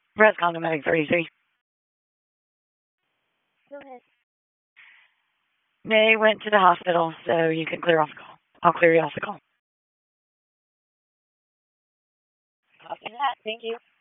Press condom medic 33. Go ahead. They went to the hospital, so you can clear off the call. I'll clear you off the call. Copy that. Thank you.